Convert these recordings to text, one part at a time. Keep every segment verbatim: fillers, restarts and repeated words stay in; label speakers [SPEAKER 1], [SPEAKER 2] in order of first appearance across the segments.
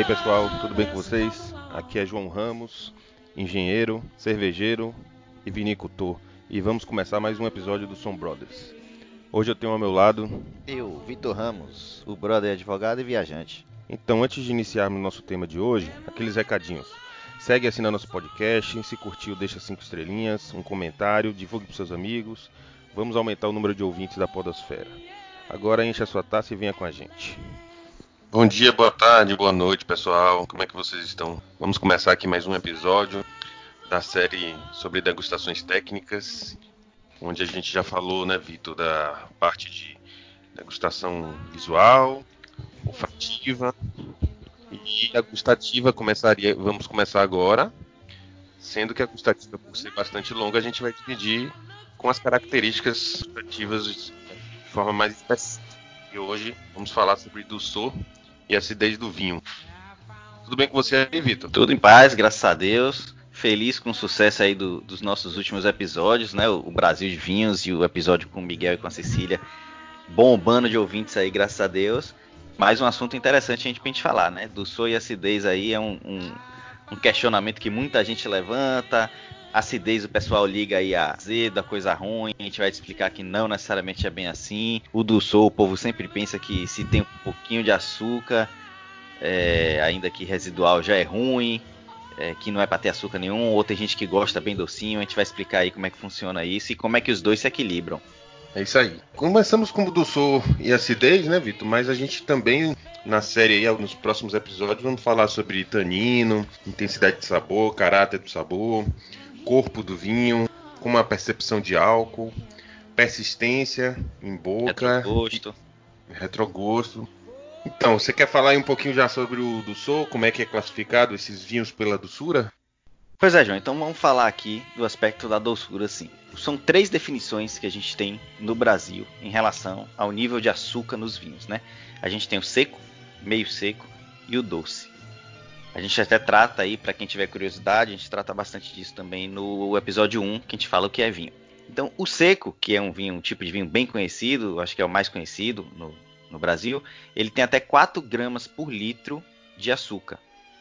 [SPEAKER 1] pessoal, tudo bem com vocês? Aqui é João Ramos, engenheiro, cervejeiro e vinicultor. E vamos começar mais um episódio do Som Brothers. Hoje eu tenho ao meu lado...
[SPEAKER 2] Eu, Vitor Ramos, o brother advogado e viajante.
[SPEAKER 1] Então, antes de iniciarmos nosso tema de hoje, aqueles recadinhos. Segue assinando nosso podcast, se curtiu deixa cinco estrelinhas, um comentário, divulgue para seus amigos. Vamos aumentar o número de ouvintes da podosfera. Agora encha a sua taça e venha com a gente.
[SPEAKER 3] Bom dia, boa tarde, boa noite, pessoal. Como é que vocês estão? Vamos começar aqui mais um episódio da série sobre degustações técnicas, onde a gente já falou, né, Vitor, da parte de degustação visual, olfativa e a gustativa começaria, vamos começar agora, sendo que a gustativa, por ser bastante longa, a gente vai dividir com as características gustativas de forma mais específica. E hoje vamos falar sobre doçor e acidez do vinho. Tudo bem com você aí, Vitor?
[SPEAKER 2] Tudo em paz, graças a Deus. Feliz com o sucesso aí do, dos nossos últimos episódios, né? O, o Brasil de Vinhos e o episódio com o Miguel e com a Cecília. Bombando de ouvintes aí, graças a Deus. Mais um assunto interessante a gente pra gente falar, né? Doçor e acidez aí é um, um, um questionamento que muita gente levanta. Acidez o pessoal liga aí a azedo, a coisa ruim. A gente vai te explicar que não necessariamente é bem assim. O doçor, o povo sempre pensa que se tem um pouquinho de açúcar, é, ainda que residual, já é ruim, é, que não é para ter açúcar nenhum. Ou tem gente que gosta bem docinho. A gente vai explicar aí como é que funciona isso e como é que os dois se equilibram.
[SPEAKER 1] É isso aí. Começamos com o doçor e acidez, né, Vitor? Mas a gente também, na série aí, nos próximos episódios, vamos falar sobre tanino, intensidade de sabor, caráter do sabor, corpo do vinho, como a percepção de álcool, persistência em boca,
[SPEAKER 2] retrogosto.
[SPEAKER 1] retrogosto. Então, você quer falar aí um pouquinho já sobre o doçor, como é que é classificado esses vinhos pela doçura?
[SPEAKER 2] Pois é, João, então vamos falar aqui do aspecto da doçura, assim. São três definições que a gente tem no Brasil em relação ao nível de açúcar nos vinhos, né? A gente tem o seco, meio seco e o doce. A gente até trata aí, para quem tiver curiosidade, a gente trata bastante disso também no episódio um, que a gente fala o que é vinho. Então, o seco, que é um vinho, um tipo de vinho bem conhecido, acho que é o mais conhecido no, no Brasil, ele tem até quatro gramas por litro de açúcar.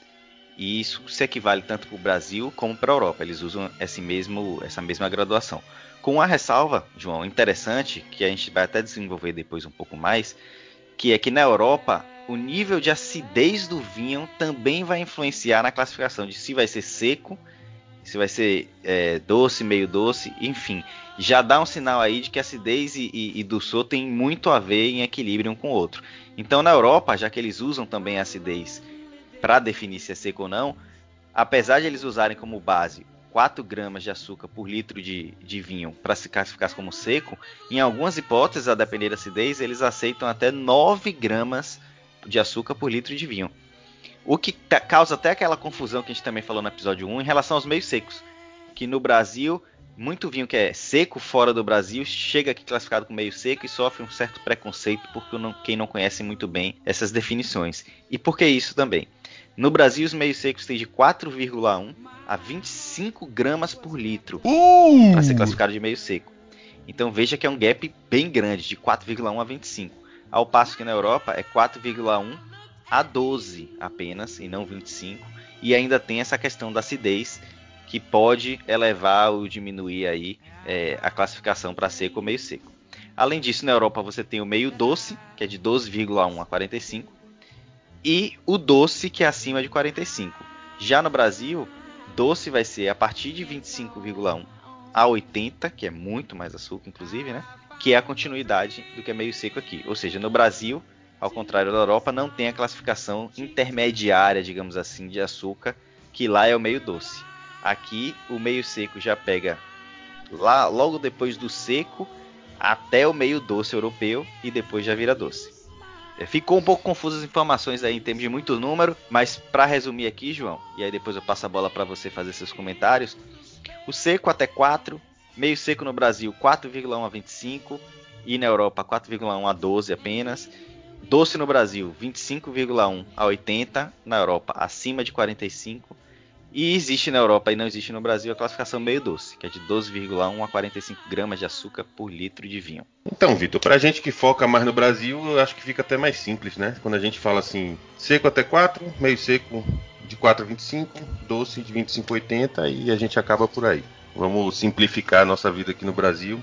[SPEAKER 2] E isso se equivale tanto para o Brasil como para a Europa. Eles usam esse mesmo, essa mesma graduação. Com a ressalva, João, interessante, que a gente vai até desenvolver depois um pouco mais, que é que na Europa o nível de acidez do vinho também vai influenciar na classificação de se vai ser seco, se vai ser é, doce, meio doce, enfim. Já dá um sinal aí de que acidez e, e, e doçor tem muito a ver em equilíbrio um com o outro. Então na Europa, já que eles usam também a acidez para definir se é seco ou não, apesar de eles usarem como base quatro gramas de açúcar por litro de, de vinho para se classificar como seco, em algumas hipóteses, a depender da acidez, eles aceitam até nove gramas de açúcar por litro de vinho. O que ca- causa até aquela confusão que a gente também falou no episódio um em relação aos meios secos, que no Brasil, muito vinho que é seco fora do Brasil chega aqui classificado como meio seco e sofre um certo preconceito por não, quem não conhece muito bem essas definições. E por que isso também? No Brasil, os meios secos têm de quatro vírgula um a vinte e cinco gramas por litro uh! para ser classificado de meio seco. Então veja que é um gap bem grande, de quatro vírgula um a vinte e cinco. Ao passo que na Europa é quatro vírgula um a doze apenas, e não vinte e cinco. E ainda tem essa questão da acidez, que pode elevar ou diminuir aí, é, a classificação para seco ou meio seco. Além disso, na Europa você tem o meio doce, que é de doze vírgula um a quarenta e cinco. E o doce, que é acima de quarenta e cinco. Já no Brasil, doce vai ser a partir de vinte e cinco vírgula um a oitenta, que é muito mais açúcar, inclusive, né? Que é a continuidade do que é meio seco aqui. Ou seja, no Brasil, ao contrário da Europa, não tem a classificação intermediária, digamos assim, de açúcar, que lá é o meio doce. Aqui, o meio seco já pega lá, logo depois do seco até o meio doce europeu e depois já vira doce. Ficou um pouco confuso as informações aí em termos de muito número, mas para resumir aqui, João, e aí depois eu passo a bola para você fazer seus comentários. O seco até quatro, meio seco no Brasil quatro vírgula um a vinte e cinco e na Europa quatro vírgula um a doze apenas. Doce no Brasil vinte e cinco vírgula um a oitenta, na Europa acima de quarenta e cinco E existe na Europa e não existe no Brasil a classificação meio doce, que é de doze vírgula um a quarenta e cinco gramas de açúcar por litro de vinho.
[SPEAKER 1] Então, Vitor, pra gente que foca mais no Brasil, eu acho que fica até mais simples, né? Quando a gente fala assim, seco até quatro, meio seco de quatro a vinte e cinco, doce de vinte e cinco a oitenta e a gente acaba por aí. Vamos simplificar a nossa vida aqui no Brasil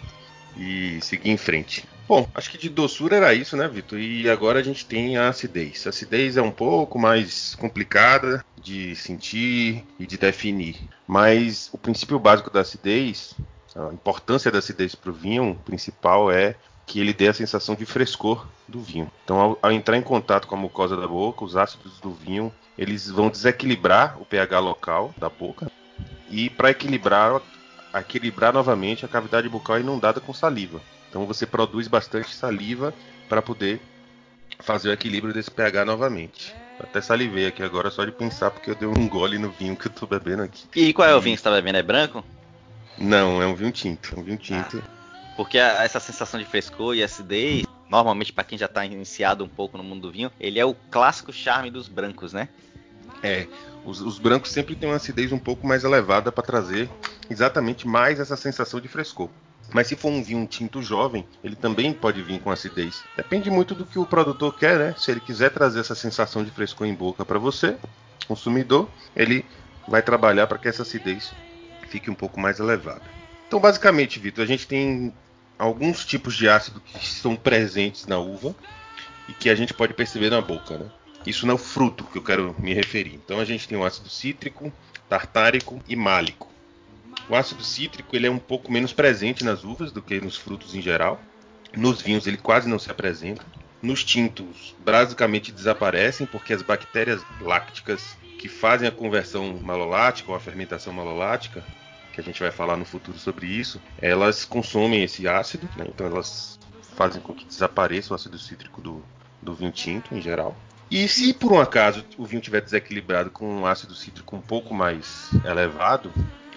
[SPEAKER 1] e seguir em frente. Bom, acho que de doçura era isso, né, Vitor? E agora a gente tem a acidez. A acidez é um pouco mais complicada de sentir e de definir. Mas o princípio básico da acidez, a importância da acidez para o vinho principal é que ele dê a sensação de frescor do vinho. Então, ao, ao entrar em contato com a mucosa da boca, os ácidos do vinho eles vão desequilibrar o pH local da boca e para equilibrar, equilibrar novamente a cavidade bucal inundada com saliva. Então você produz bastante saliva para poder fazer o equilíbrio desse pH novamente. Até salivei aqui agora só de pensar, porque eu dei um gole no vinho que eu tô bebendo aqui.
[SPEAKER 2] E qual é o vinho que você tá bebendo? É branco?
[SPEAKER 1] Não, é um vinho tinto. É um vinho tinto.
[SPEAKER 2] Ah, porque a, essa sensação de frescor e acidez, normalmente para quem já tá iniciado um pouco no mundo do vinho, ele é o clássico charme dos brancos, né?
[SPEAKER 1] É, os, os brancos sempre têm uma acidez um pouco mais elevada para trazer exatamente mais essa sensação de frescor. Mas se for um vinho tinto jovem, ele também pode vir com acidez. Depende muito do que o produtor quer, né? Se ele quiser trazer essa sensação de frescor em boca para você, consumidor, ele vai trabalhar para que essa acidez fique um pouco mais elevada. Então, basicamente, Vitor, a gente tem alguns tipos de ácido que estão presentes na uva e que a gente pode perceber na boca, né? Isso não é o fruto que eu quero me referir. Então, a gente tem o ácido cítrico, tartárico e málico. O ácido cítrico ele é um pouco menos presente nas uvas do que nos frutos em geral. Nos vinhos ele quase não se apresenta. Nos tintos basicamente desaparecem porque as bactérias lácticas que fazem a conversão malolática ou a fermentação malolática, que a gente vai falar no futuro sobre isso, elas consomem esse ácido, né? Então elas fazem com que desapareça o ácido cítrico do, do vinho tinto em geral. E se por um acaso o vinho estiver desequilibrado com um ácido cítrico um pouco mais elevado,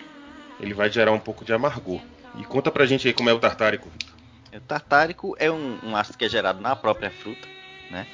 [SPEAKER 1] ele vai gerar um pouco de amargor. E conta pra gente aí como é o tartárico, Vitor.
[SPEAKER 2] O tartárico é um, um ácido que é gerado na própria fruta, né?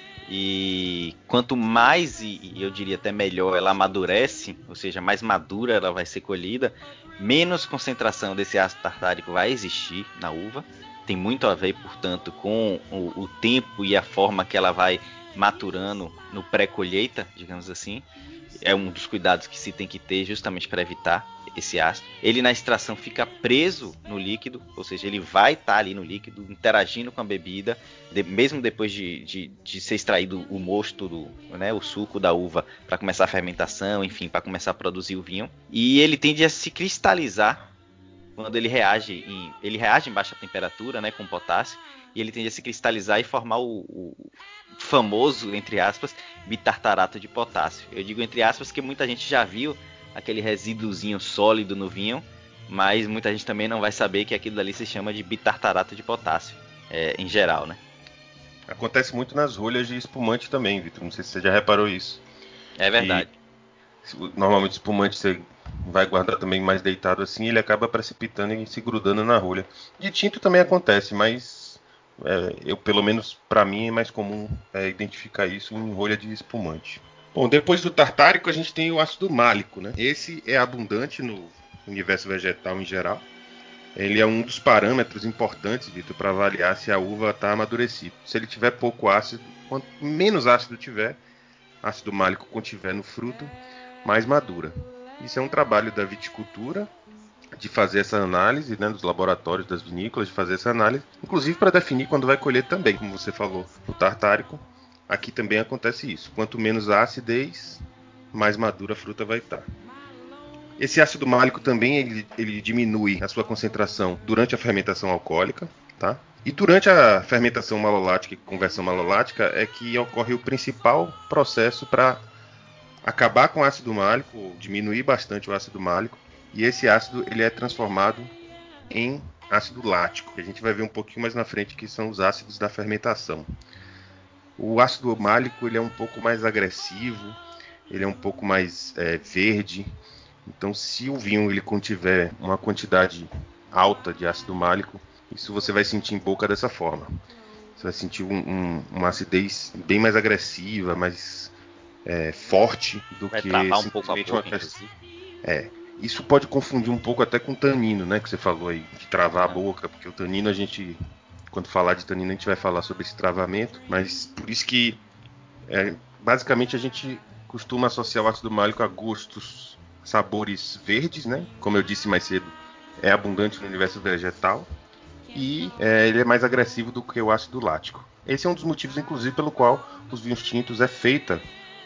[SPEAKER 2] E quanto mais, e eu diria até melhor, ela amadurece, ou seja, mais madura ela vai ser colhida, menos concentração desse ácido tartárico vai existir na uva. Tem muito a ver, portanto, com o, o tempo e a forma que ela vai maturando no pré-colheita, digamos assim. É um dos cuidados que se tem que ter justamente para evitar esse ácido. Ele na extração fica preso no líquido, ou seja, ele vai estar tá ali no líquido, interagindo com a bebida, de, mesmo depois de, de, de ser extraído o mosto, do, né, o suco da uva, para começar a fermentação, enfim, para começar a produzir o vinho. E ele tende a se cristalizar quando ele reage em, ele reage em baixa temperatura, né, com potássio, e ele tende a se cristalizar e formar o, o famoso, entre aspas, bitartarato de potássio. Eu digo entre aspas porque muita gente já viu aquele resíduozinho sólido no vinho, mas muita gente também não vai saber que aquilo ali se chama de bitartarato de potássio, é, em geral, né?
[SPEAKER 1] Acontece muito nas rolhas de espumante também, Vitor. Não sei se você já reparou isso.
[SPEAKER 2] É verdade.
[SPEAKER 1] E, normalmente espumante você vai guardar também mais deitado assim, ele acaba precipitando e se grudando na rolha. De tinto também acontece, mas é, eu pelo menos para mim é mais comum é, identificar isso em rolha de espumante. Bom, depois do tartárico a gente tem o ácido málico, né? Esse é abundante no universo vegetal em geral. Ele é um dos parâmetros importantes, Vitor, para avaliar se a uva está amadurecida. Se ele tiver pouco ácido, quanto menos ácido tiver, ácido málico contiver no fruto, mais madura. Isso é um trabalho da viticultura, de fazer essa análise, né, dos laboratórios das vinícolas, de fazer essa análise, inclusive para definir quando vai colher também, como você falou, o tartárico. Aqui também acontece isso. Quanto menos a acidez, mais madura a fruta vai estar. Esse ácido málico também ele, ele diminui a sua concentração durante a fermentação alcoólica, tá? E durante a fermentação malolática e conversão malolática é que ocorre o principal processo para acabar com o ácido málico, ou diminuir bastante o ácido málico, e esse ácido ele é transformado em ácido lático, que a gente vai ver um pouquinho mais na frente, que são os ácidos da fermentação. O ácido málico ele é um pouco mais agressivo, ele é um pouco mais é, verde. Então, se o vinho ele contiver uma quantidade alta de ácido málico, isso você vai sentir em boca dessa forma. Você vai sentir um, um, uma acidez bem mais agressiva, mais é, forte do
[SPEAKER 2] vai
[SPEAKER 1] que
[SPEAKER 2] travar um pouco a boca,
[SPEAKER 1] uma...
[SPEAKER 2] inclusive.
[SPEAKER 1] É, isso pode confundir um pouco até com o tanino, né, que você falou aí, de travar a boca, porque o tanino a gente, quando falar de tanino a gente vai falar sobre esse travamento, mas por isso que, é, basicamente a gente costuma associar o ácido málico a gostos, sabores verdes, né, como eu disse mais cedo, é abundante no universo vegetal, e é, ele é mais agressivo do que o ácido lático. Esse é um dos motivos, inclusive, pelo qual os vinhos tintos é feita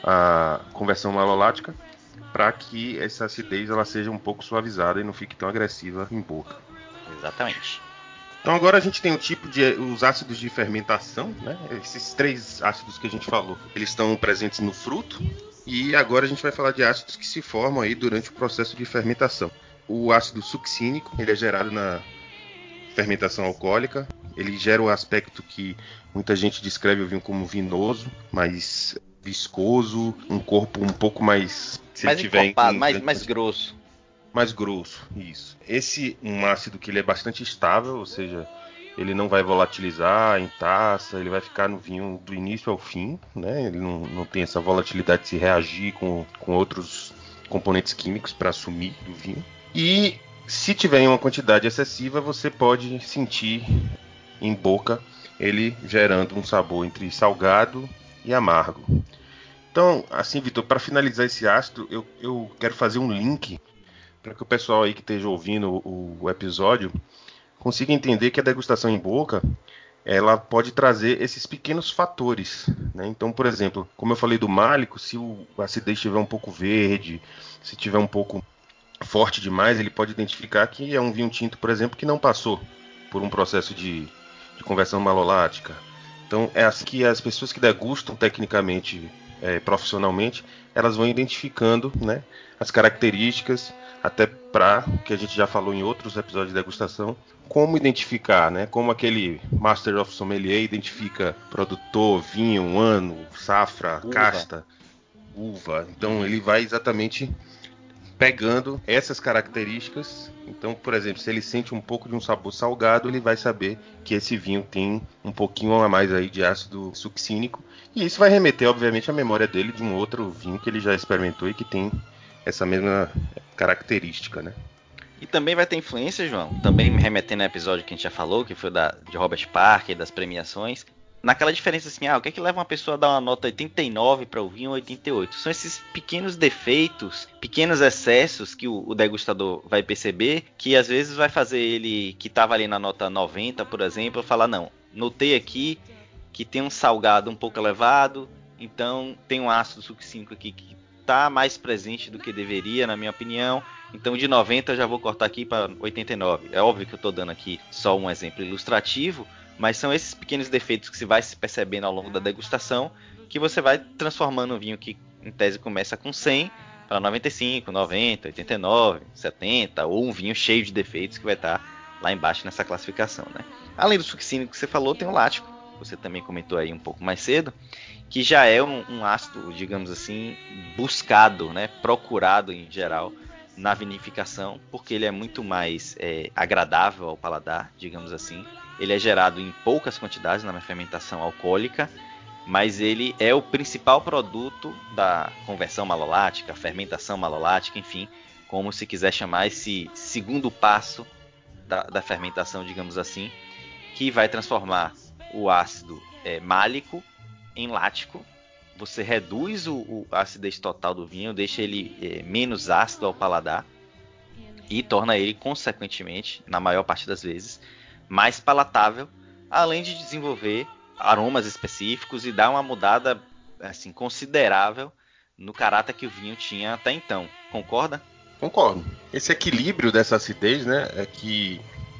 [SPEAKER 1] a conversão malolática, para que essa acidez ela seja um pouco suavizada e não fique tão agressiva em boca.
[SPEAKER 2] Exatamente.
[SPEAKER 1] Então agora a gente tem o tipo de os ácidos de fermentação, né? Esses três ácidos que a gente falou, eles estão presentes no fruto, e agora a gente vai falar de ácidos que se formam aí durante o processo de fermentação. O ácido succínico, ele é gerado na fermentação alcoólica, ele gera o aspecto que muita gente descreve o vinho como vinoso, mais viscoso, um corpo um pouco mais...
[SPEAKER 2] Se mais encorpado, mais, mais grosso.
[SPEAKER 1] Mais grosso, isso. Esse um ácido que ele é bastante estável, ou seja, ele não vai volatilizar em taça, ele vai ficar no vinho do início ao fim, né? Ele não, não tem essa volatilidade de se reagir com, com outros componentes químicos para assumir do vinho. E se tiver em uma quantidade excessiva, você pode sentir em boca ele gerando um sabor entre salgado e amargo. Então, assim, Vitor, para finalizar esse ácido, eu, eu quero fazer um link para que o pessoal aí que esteja ouvindo o, o episódio consiga entender que a degustação em boca ela pode trazer esses pequenos fatores, né? Então, por exemplo, como eu falei do málico, se o acidez estiver um pouco verde, se tiver um pouco forte demais, ele pode identificar que é um vinho tinto, por exemplo, que não passou por um processo de, de conversão malolática. Então, é assim que as pessoas que degustam tecnicamente, é, profissionalmente, elas vão identificando, né, as características, até para o que a gente já falou em outros episódios de degustação, como identificar, né, como aquele Master of Sommelier identifica produtor, vinho, ano, safra, uva. Casta, uva. Então, ele vai exatamente pegando essas características. Então, por exemplo, se ele sente um pouco de um sabor salgado, ele vai saber que esse vinho tem um pouquinho a mais aí de ácido succínico, e isso vai remeter, obviamente, à memória dele de um outro vinho que ele já experimentou e que tem essa mesma característica, né?
[SPEAKER 2] E também vai ter influência, João, também remetendo ao episódio que a gente já falou, que foi da, de Robert Parker, das premiações, naquela diferença assim, ah, o que é que leva uma pessoa a dar uma nota oitenta e nove para o vinho ou oitenta e oito? São esses pequenos defeitos, pequenos excessos que o, o degustador vai perceber, que às vezes vai fazer ele, que estava ali na nota noventa, por exemplo, falar, não, notei aqui que tem um salgado um pouco elevado, então tem um ácido succínico aqui que está mais presente do que deveria, na minha opinião, então de noventa eu já vou cortar aqui para oitenta e nove. É óbvio que eu estou dando aqui só um exemplo ilustrativo, mas são esses pequenos defeitos que você vai se percebendo ao longo da degustação, que você vai transformando um vinho que em tese começa com cem para noventa e cinco, noventa, oitenta e nove, setenta, ou um vinho cheio de defeitos que vai estar lá embaixo nessa classificação, né? Além do succínico que você falou, tem o lático, você também comentou aí um pouco mais cedo, que já é um, um ácido, digamos assim, buscado, né? Procurado em geral na vinificação, porque ele é muito mais é, agradável ao paladar, digamos assim. Ele é gerado em poucas quantidades na fermentação alcoólica, mas ele é o principal produto da conversão malolática, fermentação malolática, enfim, como se quiser chamar esse segundo passo da, da fermentação, digamos assim, que vai transformar o ácido é, málico em lático. Você reduz o, o, a acidez total do vinho, deixa ele é, menos ácido ao paladar e torna ele, consequentemente, na maior parte das vezes, mais palatável, além de desenvolver aromas específicos e dar uma mudada assim, considerável no caráter que o vinho tinha até então. Concorda?
[SPEAKER 1] Concordo. Esse equilíbrio dessa acidez, né, é que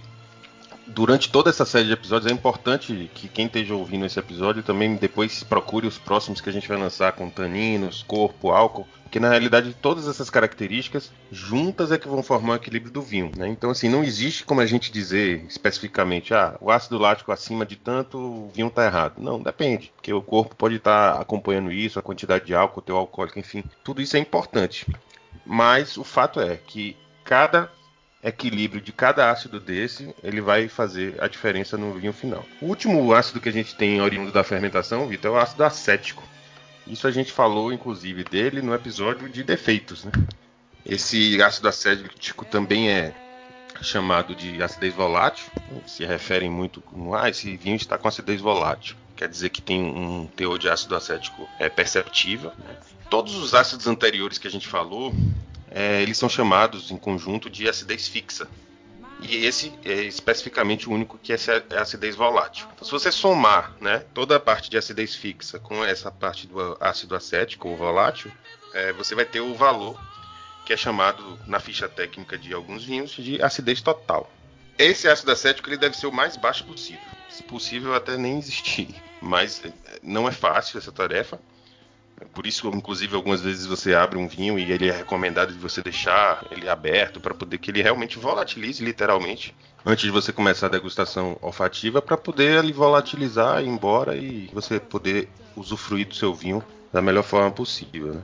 [SPEAKER 1] durante toda essa série de episódios é importante que quem esteja ouvindo esse episódio também depois procure os próximos que a gente vai lançar com taninos, corpo, álcool, porque na realidade todas essas características juntas é que vão formar o equilíbrio do vinho, né? Então assim, não existe como a gente dizer especificamente, ah, o ácido lático acima de tanto, o vinho está errado. Não, depende, porque o corpo pode estar acompanhando isso, a quantidade de álcool, o teu alcoólico, enfim, tudo isso é importante. Mas o fato é que cada equilíbrio de cada ácido desse, ele vai fazer a diferença no vinho final. O último ácido que a gente tem oriundo da fermentação, Vitor, é o ácido acético. Isso a gente falou, inclusive, dele no episódio de defeitos, né? Esse ácido acético também é chamado de acidez volátil. Se referem muito como, ah, esse vinho está com acidez volátil. Quer dizer que tem um teor de ácido acético é, perceptível. Todos os ácidos anteriores que a gente falou, é, eles são chamados em conjunto de acidez fixa. E esse é especificamente o único que é acidez volátil. Então, se você somar, né, toda a parte de acidez fixa com essa parte do ácido acético ou volátil, é, você vai ter o valor que é chamado na ficha técnica de alguns vinhos de acidez total. Esse ácido acético ele deve ser o mais baixo possível. Se possível, até nem existir. Mas não é fácil essa tarefa. Por isso, inclusive, algumas vezes você abre um vinho e ele é recomendado de você deixar ele aberto para poder que ele realmente volatilize, literalmente, antes de você começar a degustação olfativa, para poder ele volatilizar, ir embora e você poder usufruir do seu vinho da melhor forma possível, né?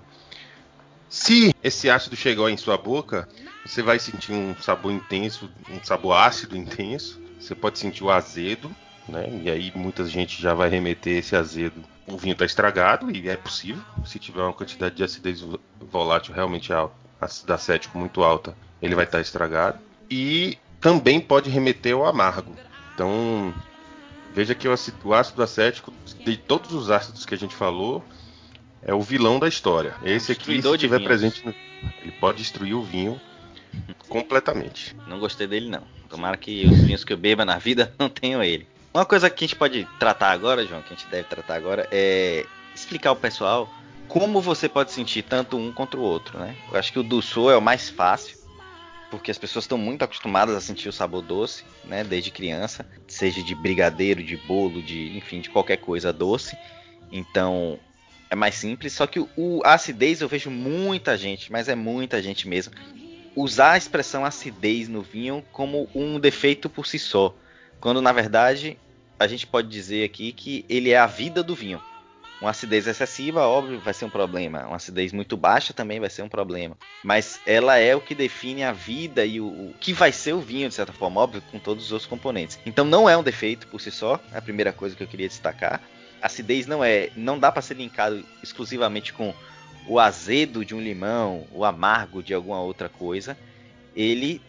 [SPEAKER 1] Se esse ácido chegar em sua boca, você vai sentir um sabor intenso, um sabor ácido intenso. Você pode sentir o azedo, né? E aí muita gente já vai remeter esse azedo. O vinho está estragado, e é possível. Se tiver uma quantidade de acidez volátil realmente alta, ácido acético muito alta, ele vai estar estragado. E também pode remeter ao amargo. Então, veja que o ácido acético, de todos os ácidos que a gente falou, é o vilão da história. Esse aqui, se estiver presente, ele pode destruir o vinho completamente.
[SPEAKER 2] Não gostei dele, não. Tomara que os vinhos que eu beba na vida não tenham ele. Uma coisa que a gente pode tratar agora, João, que a gente deve tratar agora, é explicar ao pessoal como você pode sentir tanto um contra o outro, né? Eu acho que o doçor é o mais fácil, porque as pessoas estão muito acostumadas a sentir o sabor doce, né? Desde criança, seja de brigadeiro, de bolo, de, enfim, de qualquer coisa doce. Então, é mais simples, só que o, o a acidez eu vejo muita gente, mas é muita gente mesmo, usar a expressão acidez no vinho como um defeito por si só, quando na verdade a gente pode dizer aqui que ele é a vida do vinho. Uma acidez excessiva, óbvio, vai ser um problema. Uma acidez muito baixa também vai ser um problema. Mas ela é o que define a vida e o, o que vai ser o vinho, de certa forma, óbvio, com todos os outros componentes. Então não é um defeito por si só, é a primeira coisa que eu queria destacar. A acidez não é, não dá para ser linkado exclusivamente com o azedo de um limão, o amargo de alguma outra coisa. Ele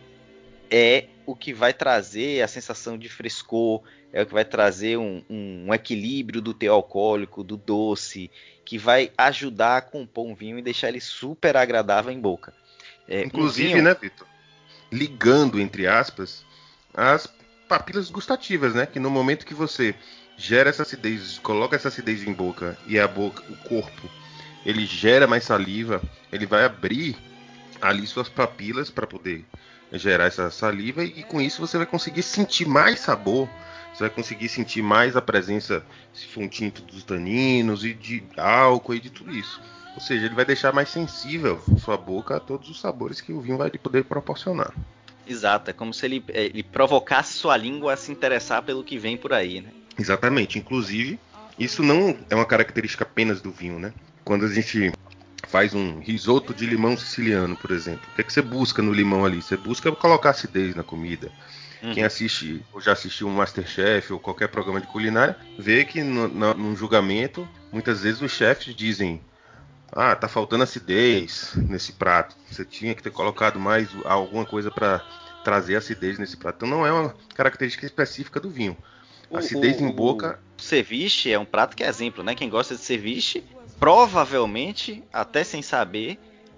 [SPEAKER 2] é o que vai trazer a sensação de frescor, é o que vai trazer um, um, um equilíbrio do teor alcoólico, do doce, que vai ajudar a compor um vinho e deixar ele super agradável em boca.
[SPEAKER 1] É, Inclusive, um vinho... né, Vitor? Ligando, entre aspas, as papilas gustativas, né? Que no momento que você gera essa acidez, coloca essa acidez em boca e a boca, o corpo, ele gera mais saliva, ele vai abrir ali suas papilas para poder gerar essa saliva e com isso você vai conseguir sentir mais sabor, você vai conseguir sentir mais a presença, se for um tinto, dos taninos e de álcool e de tudo isso. Ou seja, ele vai deixar mais sensível sua boca a todos os sabores que o vinho vai poder proporcionar.
[SPEAKER 2] Exato, é como se ele, ele provocasse sua língua a se interessar pelo que vem por aí, né?
[SPEAKER 1] Exatamente, inclusive isso não é uma característica apenas do vinho, né? Quando a gente faz um risoto de limão siciliano, por exemplo, o que, é que você busca no limão ali? Você busca colocar acidez na comida. Uhum. Quem assiste ou já assistiu um Masterchef ou qualquer programa de culinária, vê que no, no, num julgamento, muitas vezes os chefes dizem: ah, tá faltando acidez nesse prato, você tinha que ter colocado mais alguma coisa para trazer acidez nesse prato. Então não é uma característica específica do vinho. Acidez o, o, em boca...
[SPEAKER 2] O ceviche é um prato que é exemplo, né? Quem gosta de ceviche, provavelmente, até sem saber,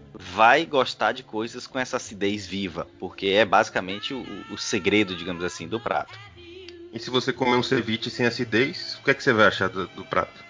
[SPEAKER 2] vai gostar de coisas com essa acidez viva, porque é basicamente o, o segredo, digamos assim, do prato.
[SPEAKER 1] E se você comer um ceviche sem acidez, o que é que você vai achar do, do prato?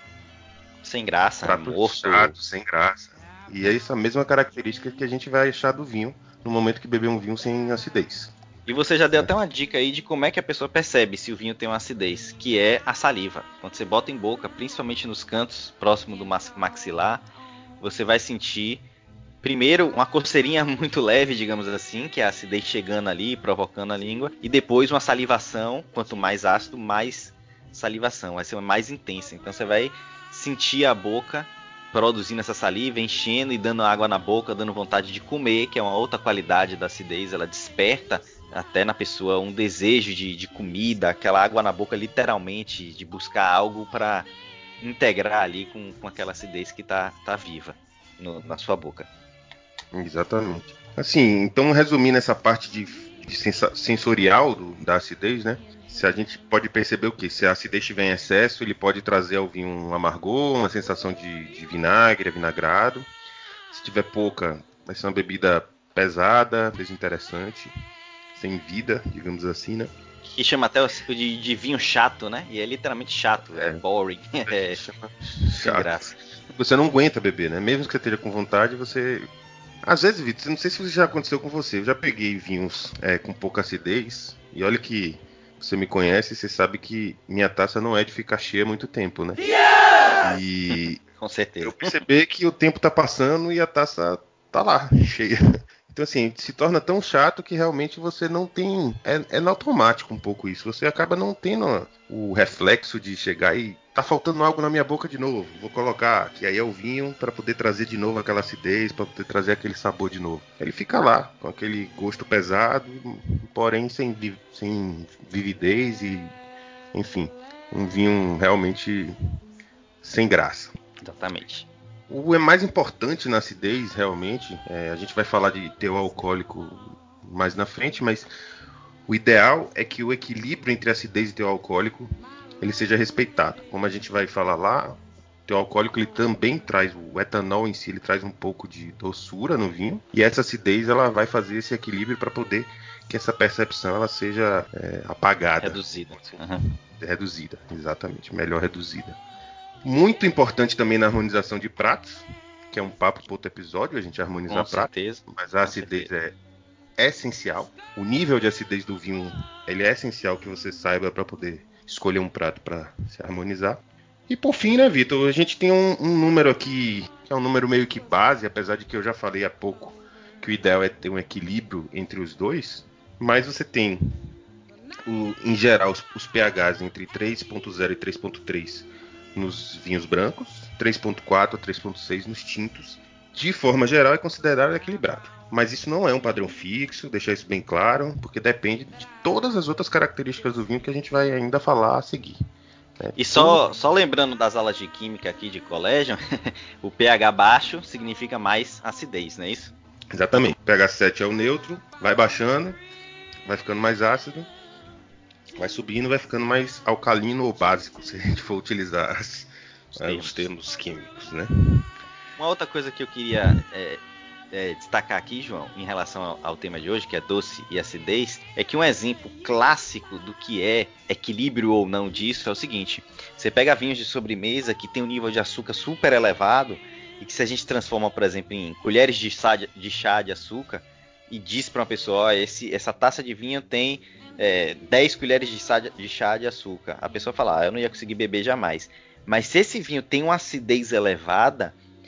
[SPEAKER 2] Sem graça,
[SPEAKER 1] prato
[SPEAKER 2] morto.
[SPEAKER 1] chato, sem graça. E é essa mesma característica que a gente vai achar do vinho no momento que beber um vinho sem acidez.
[SPEAKER 2] E você já deu até uma dica aí de como é que a pessoa percebe se o vinho tem uma acidez, que é a saliva. Quando você bota em boca, principalmente nos cantos, próximo do maxilar, você vai sentir, primeiro, uma coceirinha muito leve, digamos assim, que é a acidez chegando ali, provocando a língua, e depois uma salivação, quanto mais ácido, mais salivação, vai ser mais intensa. Então você vai sentir a boca produzindo essa saliva, enchendo e dando água na boca, dando vontade de comer, que é uma outra qualidade da acidez, ela desperta até na pessoa um desejo de, de comida, aquela água na boca literalmente, de buscar algo para integrar ali com, com aquela acidez que está tá viva no, na sua boca.
[SPEAKER 1] Exatamente. Assim, então resumindo essa parte de, de sensa- sensorial do, da acidez, né? Se a gente pode perceber o que? Se a acidez estiver em excesso, ele pode trazer ao vinho um amargor, uma sensação de, de vinagre, avinagrado. Se tiver pouca, vai ser uma bebida pesada, desinteressante, sem vida, digamos assim, né?
[SPEAKER 2] Que chama até o de, de vinho chato, né? E é literalmente chato, é, é boring, é sem graça.
[SPEAKER 1] Você não aguenta beber, né? Mesmo que você esteja com vontade, você... Às vezes, Vitor, não sei se já aconteceu com você, eu já peguei vinhos é, com pouca acidez, e olha que você me conhece, você sabe que minha taça não é de ficar cheia há muito tempo, né? Yeah! E
[SPEAKER 2] com certeza.
[SPEAKER 1] Eu percebi que o tempo tá passando e a taça tá lá, cheia. Então, assim, se torna tão chato que realmente você não tem... É, é no automático um pouco isso. Você acaba não tendo o reflexo de chegar e... Tá faltando algo na minha boca de novo. Vou colocar, que aí é o vinho, para poder trazer de novo aquela acidez, para poder trazer aquele sabor de novo. Ele fica lá, com aquele gosto pesado, porém sem, sem vividez e... Enfim, um vinho realmente sem graça.
[SPEAKER 2] Exatamente.
[SPEAKER 1] O é mais importante na acidez, realmente, é, a gente vai falar de teor alcoólico mais na frente, mas o ideal é que o equilíbrio entre acidez e teor alcoólico ele seja respeitado. Como a gente vai falar lá, o teor alcoólico ele também traz, o etanol em si, ele traz um pouco de doçura no vinho, e essa acidez ela vai fazer esse equilíbrio para poder que essa percepção ela seja é, apagada.
[SPEAKER 2] Reduzida. Uhum.
[SPEAKER 1] Reduzida, exatamente, melhor reduzida. Muito importante também na harmonização de pratos, que é um papo para outro episódio, a gente harmonizar pratos, mas a acidez é essencial. O nível de acidez do vinho, ele é essencial que você saiba para poder escolher um prato para se harmonizar. E por fim, né, Vitor, a gente tem um, um número aqui, que é um número meio que base, apesar de que eu já falei há pouco que o ideal é ter um equilíbrio entre os dois, mas você tem, o, em geral, os, os pHs entre três ponto zero e três ponto três nos vinhos brancos, três ponto quatro a três ponto seis nos tintos. De forma geral é considerado equilibrado. Mas isso não é um padrão fixo, deixar isso bem claro, porque depende de todas as outras características do vinho que a gente vai ainda falar a seguir.
[SPEAKER 2] Né? E só, só lembrando das aulas de química aqui de colégio, o pH baixo significa mais acidez, não é isso?
[SPEAKER 1] Exatamente. pH sete é o neutro, vai baixando, vai ficando mais ácido. Vai subindo, vai ficando mais alcalino ou básico, se a gente for utilizar as, os, termos. os termos químicos, né?
[SPEAKER 2] Uma outra coisa que eu queria é, é, destacar aqui, João, em relação ao, ao tema de hoje, que é doce e acidez, é que um exemplo clássico do que é equilíbrio ou não disso é o seguinte: você pega vinhos de sobremesa que tem um nível de açúcar super elevado e que se a gente transforma, por exemplo, em colheres de chá de, de, chá de açúcar e diz para uma pessoa, ó, esse, essa taça de vinho tem É, dez colheres de chá, de, de chá de açúcar. A pessoa fala, ah, eu não ia conseguir beber jamais. Mas se esse vinho tem uma acidez elevada,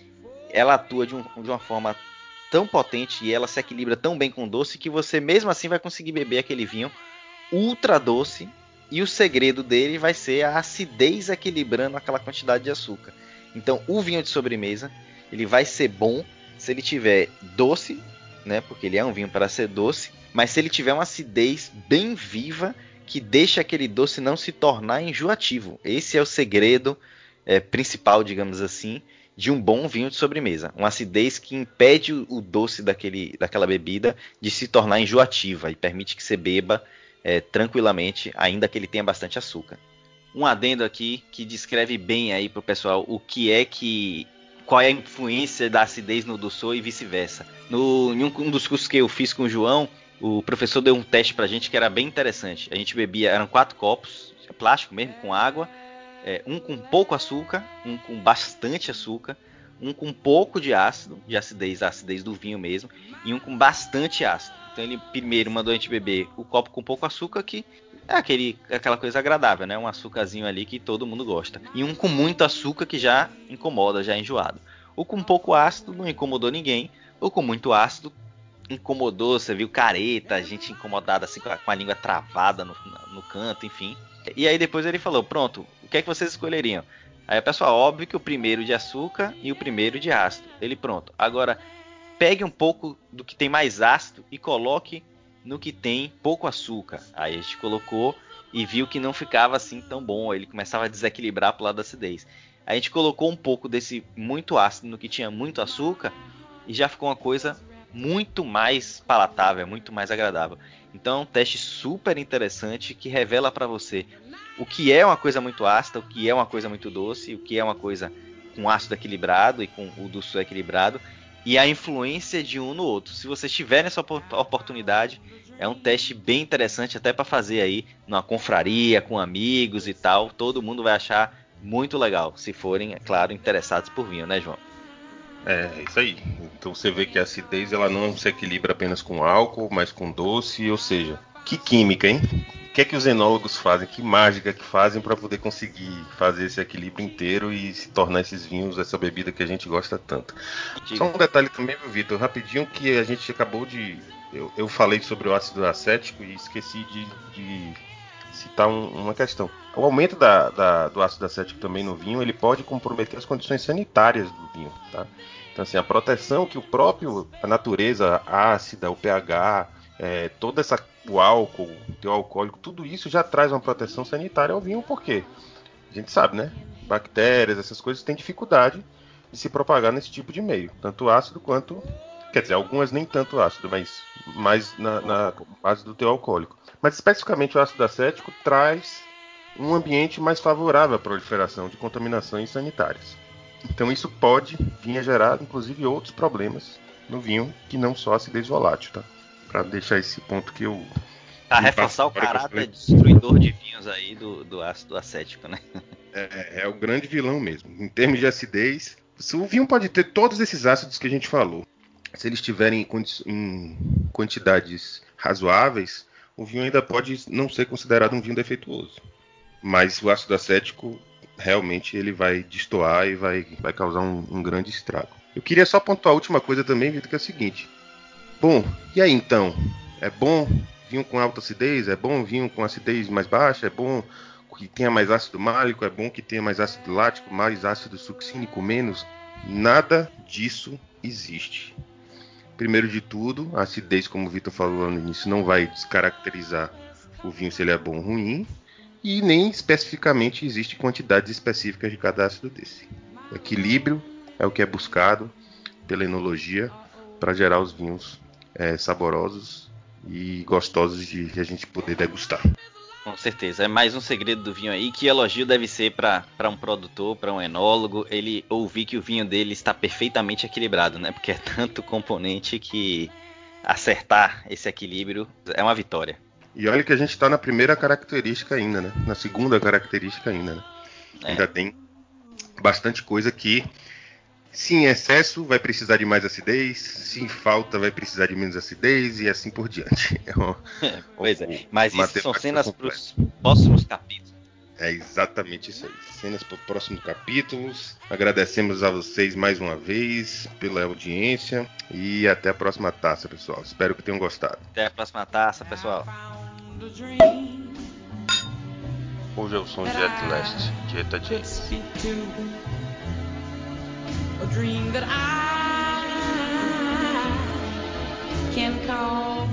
[SPEAKER 2] ela atua de, um, de uma forma tão potente e ela se equilibra tão bem com o doce que você mesmo assim vai conseguir beber aquele vinho ultra doce. E o segredo dele vai ser a acidez equilibrando aquela quantidade de açúcar. Então o vinho de sobremesa ele vai ser bom se ele tiver doce, né, porque ele é um vinho para ser doce, mas se ele tiver uma acidez bem viva, que deixa aquele doce não se tornar enjoativo. Esse é o segredo é, principal, digamos assim, de um bom vinho de sobremesa. Uma acidez que impede o doce daquele, daquela bebida de se tornar enjoativa e permite que você beba é, tranquilamente, ainda que ele tenha bastante açúcar. Um adendo aqui que descreve bem aí para o pessoal o que é que... qual é a influência da acidez no doçor e vice-versa. No, em um, um dos cursos que eu fiz com o João, o professor deu um teste pra gente que era bem interessante. A gente bebia, eram quatro copos, plástico mesmo, com água, é, um com pouco açúcar, um com bastante açúcar, um com pouco de ácido, de acidez, a acidez do vinho mesmo, e um com bastante ácido. Então ele primeiro mandou a gente beber o copo com pouco açúcar, que é aquele, aquela coisa agradável, né? Um açúcarzinho ali que todo mundo gosta. E um com muito açúcar que já incomoda, já é enjoado. O com pouco ácido não incomodou ninguém, o com muito ácido incomodou, você viu careta, gente incomodada assim com a, com a língua travada no, no canto, enfim. E aí depois ele falou, pronto, o que é que vocês escolheriam? Aí o pessoal, óbvio que o primeiro de açúcar e o primeiro de ácido. Ele, pronto, agora pegue um pouco do que tem mais ácido e coloque no que tem pouco açúcar. Aí a gente colocou e viu que não ficava assim tão bom, ele começava a desequilibrar pro lado da acidez. Aí a gente colocou um pouco desse muito ácido no que tinha muito açúcar e já ficou uma coisa muito mais palatável, muito mais agradável. Então é um teste super interessante que revela para você o que é uma coisa muito ácida, o que é uma coisa muito doce, o que é uma coisa com ácido equilibrado e com o doce equilibrado, e a influência de um no outro. Se vocês tiverem essa oportunidade, é um teste bem interessante até para fazer aí numa confraria, com amigos e tal. Todo mundo vai achar muito legal, se forem, é claro, interessados por vinho, né, João?
[SPEAKER 1] É, isso aí. Então você vê que a acidez ela não se equilibra apenas com álcool, mas com doce, ou seja, que química, hein? O que é que os enólogos fazem? Que mágica que fazem para poder conseguir fazer esse equilíbrio inteiro e se tornar esses vinhos, essa bebida que a gente gosta tanto. Diga. Só um detalhe também, meu Vitor, rapidinho, que a gente acabou de... Eu, eu falei sobre o ácido acético e esqueci de, de citar um, uma questão. O aumento da, da, do ácido acético também no vinho, ele pode comprometer as condições sanitárias do vinho, tá? Então, assim, a proteção que o próprio, a natureza ácida, o pH, é, toda essa, o álcool, o teu alcoólico, tudo isso já traz uma proteção sanitária ao vinho, porque a gente sabe, né? Bactérias, essas coisas têm dificuldade de se propagar nesse tipo de meio, tanto ácido quanto, quer dizer, algumas nem tanto ácido, mas mais na, na base do teu alcoólico. Mas especificamente o ácido acético traz um ambiente mais favorável à proliferação de contaminações sanitárias. Então isso pode vir a gerar, inclusive, outros problemas no vinho, que não só acidez volátil, tá? Para deixar esse ponto que eu...
[SPEAKER 2] Para reforçar o caráter destruidor de vinhos aí do, do ácido acético, né?
[SPEAKER 1] É, é o grande vilão mesmo. Em termos de acidez, o vinho pode ter todos esses ácidos que a gente falou. Se eles estiverem em, em quantidades razoáveis, o vinho ainda pode não ser considerado um vinho defeituoso. Mas o ácido acético, realmente, ele vai destoar e vai, vai causar um, um grande estrago. Eu queria só pontuar a última coisa também, Vitor, que é o seguinte. Bom, e aí então? É bom vinho com alta acidez? É bom vinho com acidez mais baixa? É bom que tenha mais ácido málico? É bom que tenha mais ácido lático, mais ácido succínico, menos? Nada disso existe. Primeiro de tudo, a acidez, como o Vitor falou no início, não vai descaracterizar o vinho se ele é bom ou ruim. E nem especificamente existe quantidades específicas de cada ácido desse. O equilíbrio é o que é buscado pela enologia para gerar os vinhos é, saborosos e gostosos de, de a gente poder degustar.
[SPEAKER 2] Com certeza, é mais um segredo do vinho aí. Que elogio deve ser para um produtor, para um enólogo, ele ouvir que o vinho dele está perfeitamente equilibrado, né? Porque é tanto componente que acertar esse equilíbrio é uma vitória.
[SPEAKER 1] E olha que a gente está na primeira característica ainda, né? Na segunda característica ainda, né? É. Ainda tem bastante coisa que, se em excesso, vai precisar de mais acidez, se em falta, vai precisar de menos acidez e assim por diante. É uma,
[SPEAKER 2] é, pois é, mas isso são cenas para os próximos capítulos.
[SPEAKER 1] É exatamente isso aí. Cenas para os próximos capítulos. Agradecemos a vocês mais uma vez pela audiência e até a próxima taça, pessoal. Espero que tenham gostado.
[SPEAKER 2] Até a próxima taça, pessoal.
[SPEAKER 3] Hoje é o som de Atlast, de Eta James.
[SPEAKER 4] A dream that I can call